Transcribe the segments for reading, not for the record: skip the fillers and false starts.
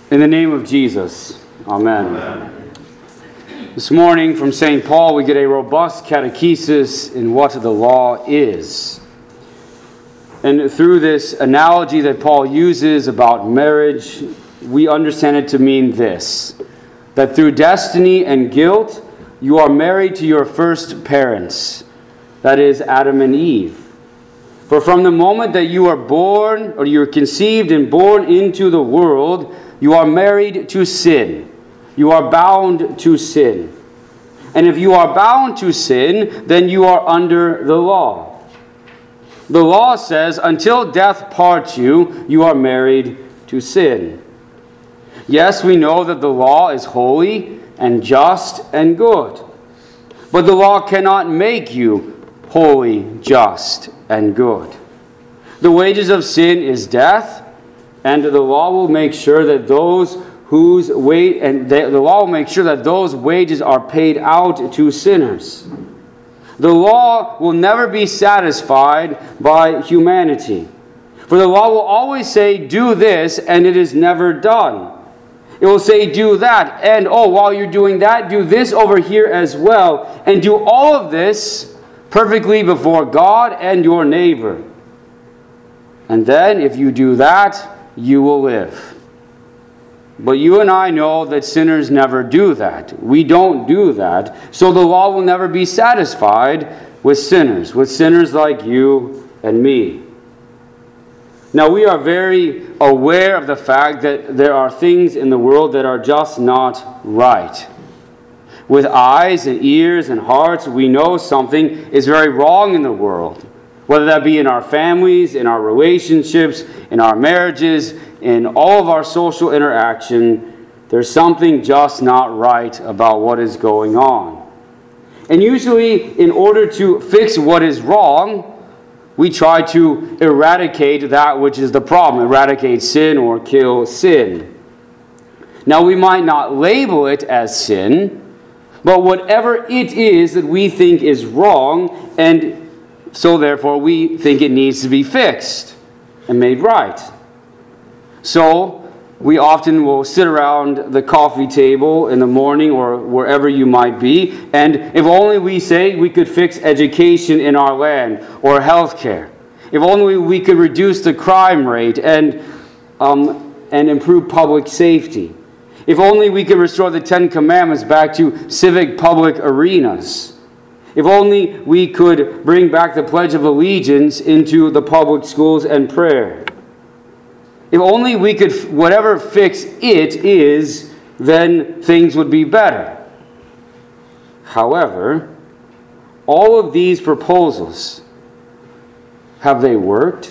In the name of Jesus, amen. Amen. This morning from St. Paul we get a robust catechesis in what the law is. And through this analogy that Paul uses about marriage, we understand it to mean this: that through destiny and guilt, you are married to your first parents, that is, Adam and Eve. For from the moment that you are born, or you are conceived and born into the world, you are married to sin. You are bound to sin. And if you are bound to sin, then you are under the law. The law says, until death parts you, you are married to sin. Yes, we know that the law is holy and just and good. But the law cannot make you holy, just, and good. The wages of sin is death, and the law will make sure that those those wages are paid out to sinners. The law will never be satisfied by humanity. For the law will always say, do this, and it is never done. It will say, do that, and while you're doing that, do this over here as well, and do all of this perfectly before God and your neighbor. And then, if you do that, you will live. But you and I know that sinners never do that. We don't do that. So the law will never be satisfied with sinners like you and me. Now, we are very aware of the fact that there are things in the world that are just not right. With eyes and ears and hearts, we know something is very wrong in the world. Whether that be in our families, in our relationships, in our marriages, in all of our social interaction, there's something just not right about what is going on. And usually, in order to fix what is wrong, we try to eradicate that which is the problem, eradicate sin or kill sin. Now, we might not label it as sin, but whatever it is that we think is wrong, and so therefore we think it needs to be fixed and made right. So we often will sit around the coffee table in the morning or wherever you might be, and if only we say we could fix education in our land or health care. If only we could reduce the crime rate and improve public safety. If only we could restore the Ten Commandments back to civic public arenas. If only we could bring back the Pledge of Allegiance into the public schools and prayer. If only we could, whatever fix it is, then things would be better. However, all of these proposals, have they worked?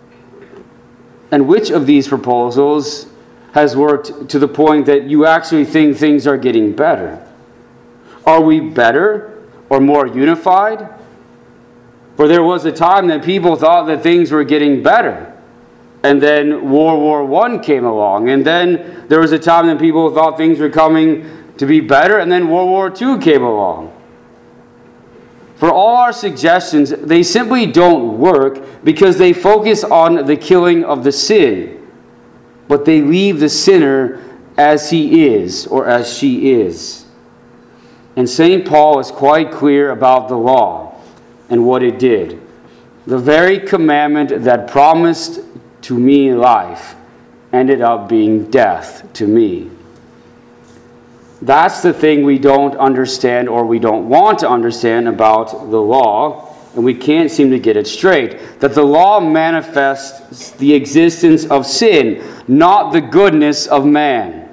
And which of these proposals has worked to the point that you actually think things are getting better? Are we better or more unified? For there was a time that people thought that things were getting better. And then World War I came along. And then there was a time that people thought things were coming to be better. And then World War II came along. For all our suggestions, they simply don't work because they focus on the killing of the sin. But they leave the sinner as he is or as she is. And St. Paul is quite clear about the law and what it did. The very commandment that promised to me life ended up being death to me. That's the thing we don't understand or we don't want to understand about the law, and we can't seem to get it straight. That the law manifests the existence of sin, not the goodness of man.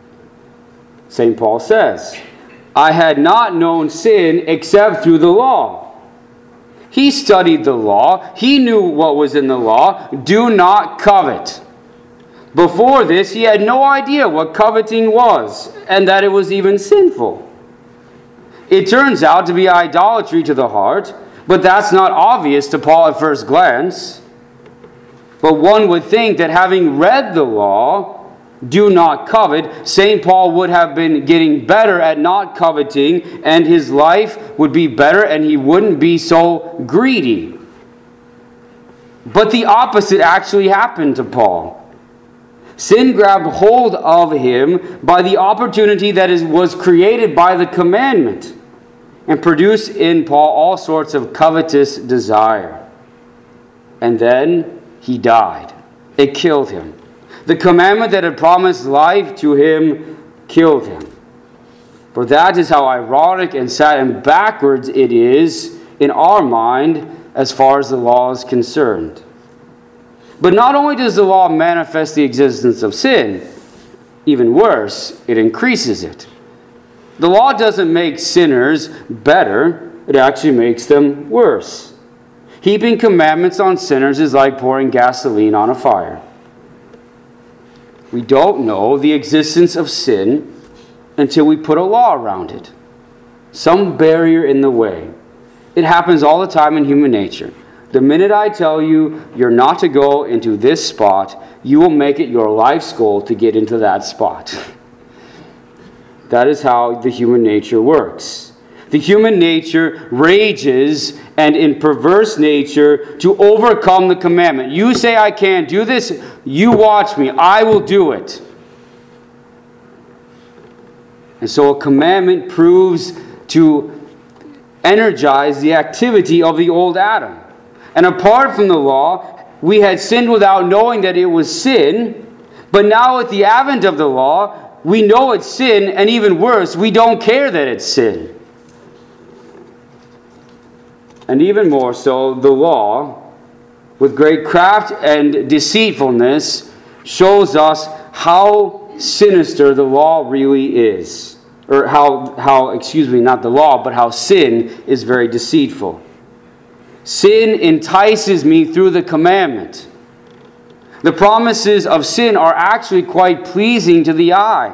St. Paul says, I had not known sin except through the law. He studied the law. He knew what was in the law. Do not covet. Before this, he had no idea what coveting was and that it was even sinful. It turns out to be idolatry to the heart, but that's not obvious to Paul at first glance. But one would think that having read the law, do not covet, St. Paul would have been getting better at not coveting, and his life would be better and he wouldn't be so greedy. But the opposite actually happened to Paul. Sin grabbed hold of him by the opportunity that was created by the commandment and produced in Paul all sorts of covetous desire. And then he died. It killed him. The commandment that had promised life to him killed him. For that is how ironic and sad and backwards it is in our mind as far as the law is concerned. But not only does the law manifest the existence of sin, even worse, it increases it. The law doesn't make sinners better, it actually makes them worse. Heaping commandments on sinners is like pouring gasoline on a fire. We don't know the existence of sin until we put a law around it. Some barrier in the way. It happens all the time in human nature. The minute I tell you you're not to go into this spot, you will make it your life's goal to get into that spot. That is how the human nature works. The human nature rages and in perverse nature to overcome the commandment. You say I can't do this, you watch me, I will do it. And so a commandment proves to energize the activity of the old Adam. And apart from the law, we had sinned without knowing that it was sin. But now with the advent of the law, we know it's sin, and even worse, we don't care that it's sin. And even more so, the law, with great craft and deceitfulness, shows us how sinister the law really is. Or not the law, but how sin is very deceitful. Sin entices me through the commandment. The promises of sin are actually quite pleasing to the eye.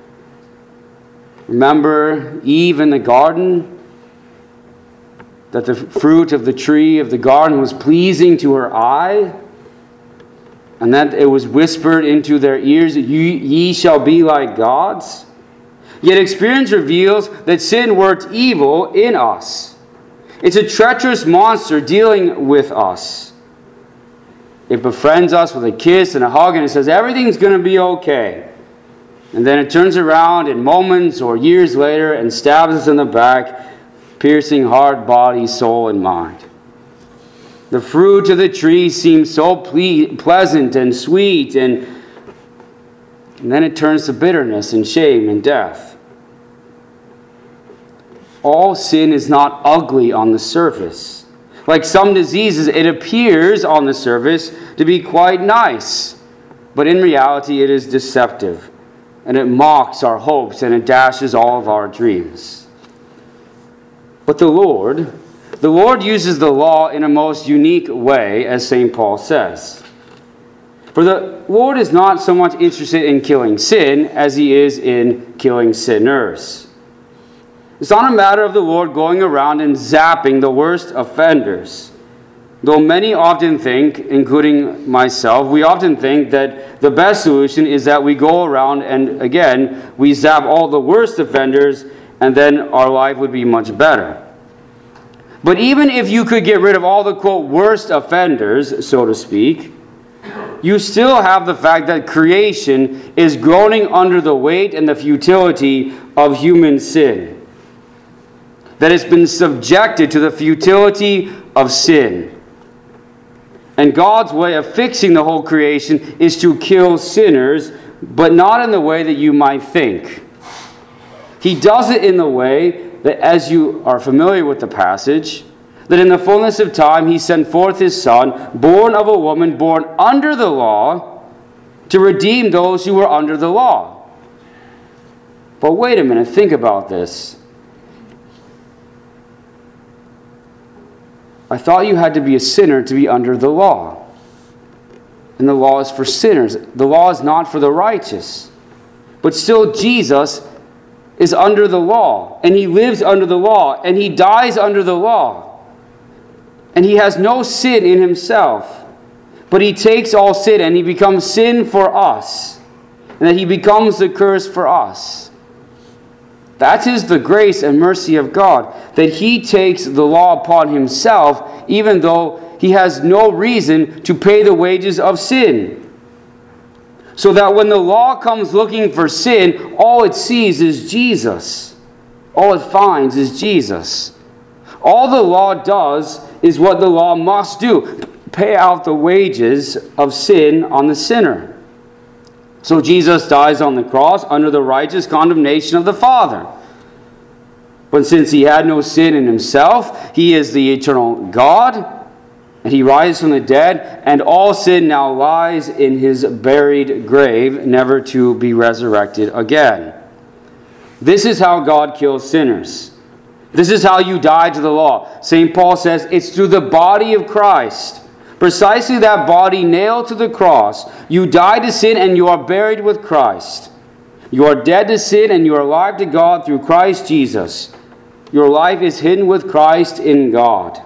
Remember Eve in the garden? That the fruit of the tree of the garden was pleasing to her eye? And that it was whispered into their ears, ye shall be like gods? Yet experience reveals that sin worked evil in us. It's a treacherous monster dealing with us. It befriends us with a kiss and a hug and it says everything's going to be okay. And then it turns around in moments or years later and stabs us in the back, piercing heart, body, soul, and mind. The fruit of the tree seems so pleasant and sweet, and then it turns to bitterness and shame and death. All sin is not ugly on the surface. Like some diseases, it appears on the surface to be quite nice, but in reality it is deceptive, and it mocks our hopes and it dashes all of our dreams. But the Lord uses the law in a most unique way, as St. Paul says. For the Lord is not so much interested in killing sin as he is in killing sinners. It's not a matter of the Lord going around and zapping the worst offenders. Though many often think, including myself, we often think that the best solution is that we go around and, again, we zap all the worst offenders and then our life would be much better. But even if you could get rid of all the, quote, worst offenders, so to speak, you still have the fact that creation is groaning under the weight and the futility of human sin. That it's been subjected to the futility of sin. And God's way of fixing the whole creation is to kill sinners, but not in the way that you might think. He does it in the way that, as you are familiar with the passage, that in the fullness of time he sent forth his Son, born of a woman, born under the law, to redeem those who were under the law. But wait a minute, think about this. I thought you had to be a sinner to be under the law. And the law is for sinners. The law is not for the righteous. But still, Jesus is under the law. And he lives under the law. And he dies under the law. And he has no sin in himself. But he takes all sin and he becomes sin for us. And that he becomes the curse for us. That is the grace and mercy of God, that he takes the law upon himself, even though he has no reason to pay the wages of sin. So that when the law comes looking for sin, all it sees is Jesus. All it finds is Jesus. All the law does is what the law must do: pay out the wages of sin on the sinner. So Jesus dies on the cross under the righteous condemnation of the Father. But since he had no sin in himself, he is the eternal God, and he rises from the dead, and all sin now lies in his buried grave, never to be resurrected again. This is how God kills sinners. This is how you die to the law. St. Paul says it's through the body of Christ. Precisely that body nailed to the cross. You die to sin and you are buried with Christ. You are dead to sin and you are alive to God through Christ Jesus. Your life is hidden with Christ in God.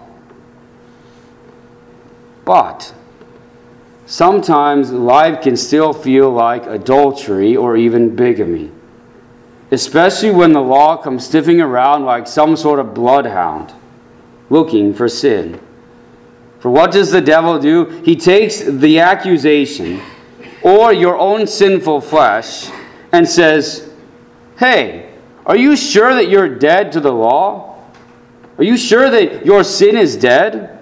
But sometimes life can still feel like adultery or even bigamy, especially when the law comes sniffing around like some sort of bloodhound looking for sin. For what does the devil do? He takes the accusation or your own sinful flesh and says, "Hey, are you sure that you're dead to the law? Are you sure that your sin is dead?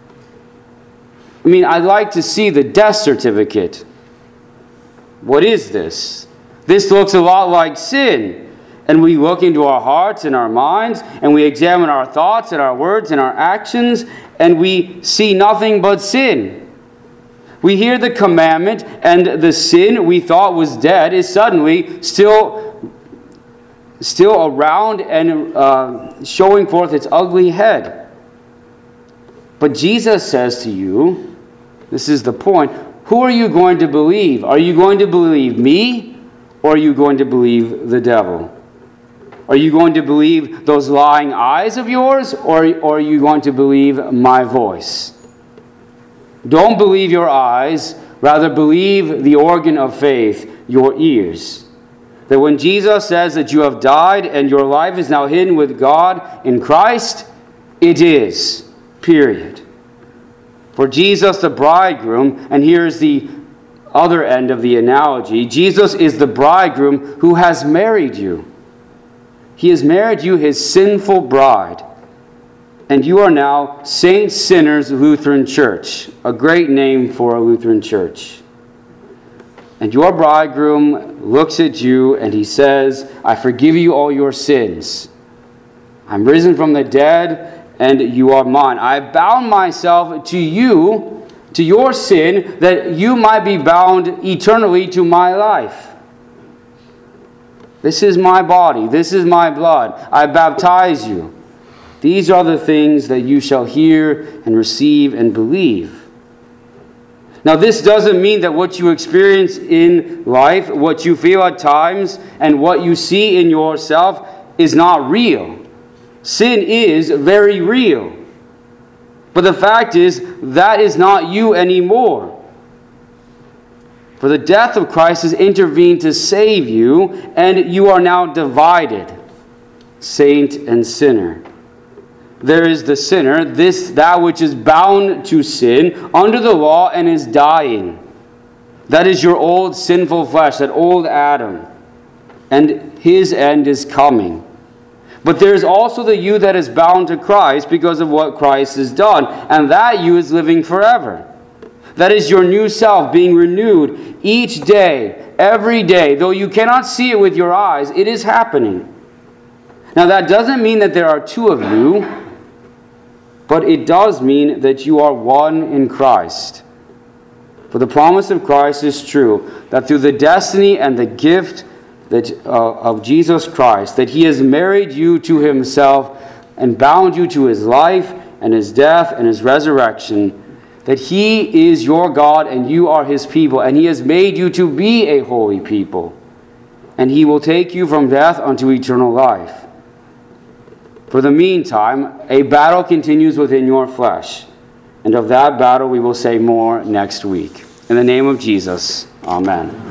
I mean, I'd like to see the death certificate. What is this? This looks a lot like sin." And we look into our hearts and our minds, and we examine our thoughts and our words and our actions, and we see nothing but sin. We hear the commandment, and the sin we thought was dead is suddenly still around and showing forth its ugly head. But Jesus says to you, this is the point, who are you going to believe? Are you going to believe me, or are you going to believe the devil? Are you going to believe those lying eyes of yours, or are you going to believe my voice? Don't believe your eyes, rather believe the organ of faith, your ears. That when Jesus says that you have died and your life is now hidden with God in Christ, it is. Period. For Jesus the bridegroom, and here's the other end of the analogy, Jesus is the bridegroom who has married you. He has married you, his sinful bride. And you are now Saint Sinners Lutheran Church, a great name for a Lutheran church. And your bridegroom looks at you and he says, "I forgive you all your sins. I'm risen from the dead and you are mine. I have bound myself to you, to your sin, that you might be bound eternally to my life. This is my body. This is my blood. I baptize you. These are the things that you shall hear and receive and believe." Now, this doesn't mean that what you experience in life, what you feel at times, and what you see in yourself is not real. Sin is very real. But the fact is, that is not you anymore. For the death of Christ has intervened to save you, and you are now divided, saint and sinner. There is the sinner, that which is bound to sin under the law and is dying. That is your old sinful flesh, that old Adam. And his end is coming. But there is also the you that is bound to Christ because of what Christ has done. And that you is living forever. That is your new self being renewed each day, every day. Though you cannot see it with your eyes, it is happening. Now that doesn't mean that there are two of you, but it does mean that you are one in Christ. For the promise of Christ is true, that through the destiny and the gift of Jesus Christ, that he has married you to himself and bound you to his life and his death and his resurrection, that he is your God and you are his people, and he has made you to be a holy people, and he will take you from death unto eternal life. For the meantime, a battle continues within your flesh, and of that battle we will say more next week. In the name of Jesus, amen.